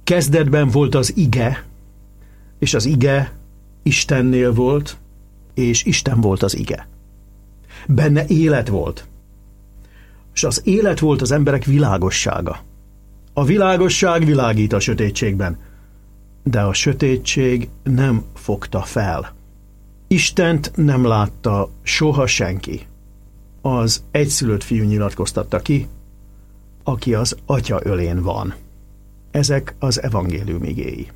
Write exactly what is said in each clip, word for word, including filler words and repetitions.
Kezdetben volt az ige, és az ige Istennél volt, és Isten volt az ige. Benne élet volt, és az élet volt az emberek világossága. A világosság világít a sötétségben, de a sötétség nem fogta fel. Istent nem látta soha senki. Az egyszülött fiú nyilatkoztatta ki, aki az Atya ölén van. Ezek az evangélium igéi.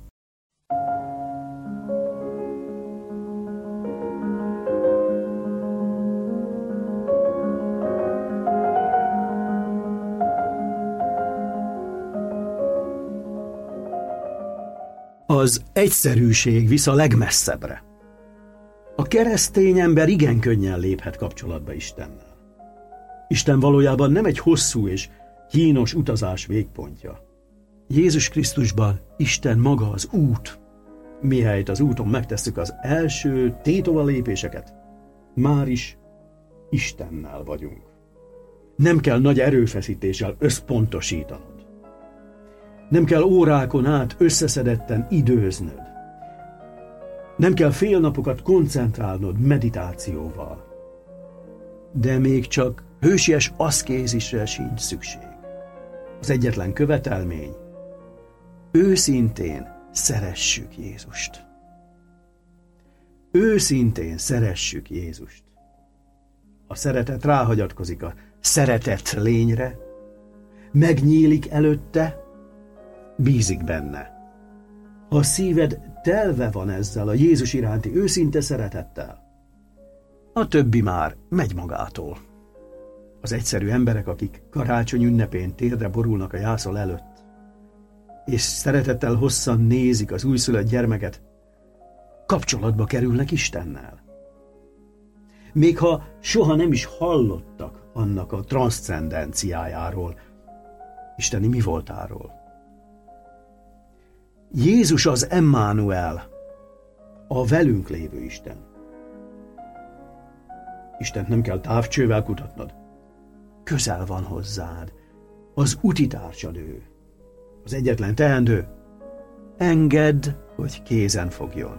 Az egyszerűség visz a legmesszebbre. A keresztény ember igen könnyen léphet kapcsolatba Istennel. Isten valójában nem egy hosszú és kínos utazás végpontja. Jézus Krisztusban Isten maga az út. Mihelyt az úton megtesszük az első tétova lépéseket, már is Istennel vagyunk. Nem kell nagy erőfeszítéssel összpontosítanod. Nem kell órákon át összeszedetten időznöd. Nem kell fél napokat koncentrálnod meditációval. De még csak hősies aszkézisre sincs szükség. Az egyetlen követelmény: őszintén szeressük Jézust. Őszintén szeressük Jézust. A szeretet ráhagyatkozik a szeretett lényre, megnyílik előtte, bízik benne. Ha a szíved telve van ezzel a Jézus iránti őszinte szeretettel, a többi már megy magától. Az egyszerű emberek, akik karácsony ünnepén térdre borulnak a jászol előtt, és szeretettel hosszan nézik az újszülött gyermeket, kapcsolatba kerülnek Istennel. Még ha soha nem is hallottak annak a transzcendenciájáról, isteni mi voltáról. Jézus az Emmanuel, a velünk lévő Isten. Istent nem kell távcsővel kutatnod. Közel van hozzád, az utitársad ő. Az egyetlen teendő: engedd, hogy kézen fogjon.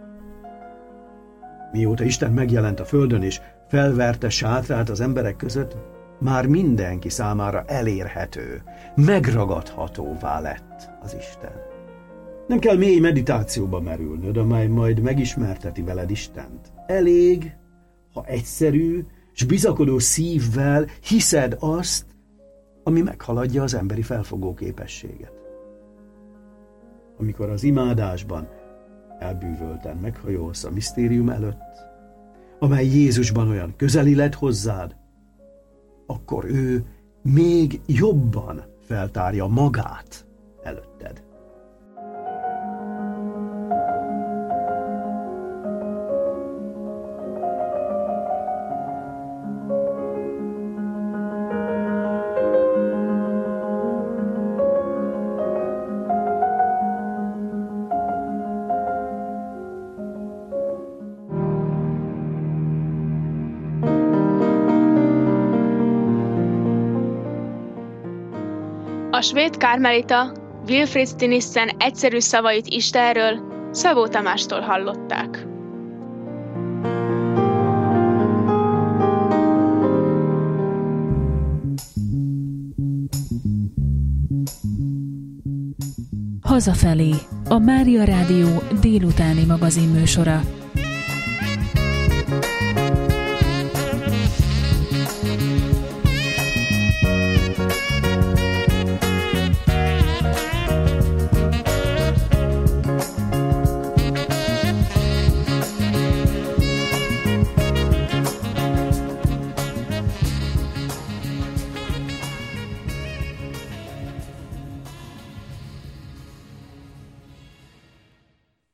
Mióta Isten megjelent a földön és felverte sátrát az emberek között, már mindenki számára elérhető, megragadhatóvá lett az Isten. Nem kell mély meditációba merülnöd, amely majd megismerteti veled Istent. Elég, ha egyszerű és bizakodó szívvel hiszed azt, ami meghaladja az emberi felfogó képességet. Amikor az imádásban elbűvölten meghajolsz a misztérium előtt, amely Jézusban olyan közeli lett hozzád, akkor ő még jobban feltárja magát előtted. A svéd kármelita Wilfrid Stinissen egyszerű szavait Istenről Szabó Tamástól hallották. Hazafelé, a Mária Rádió délutáni magazinműsora.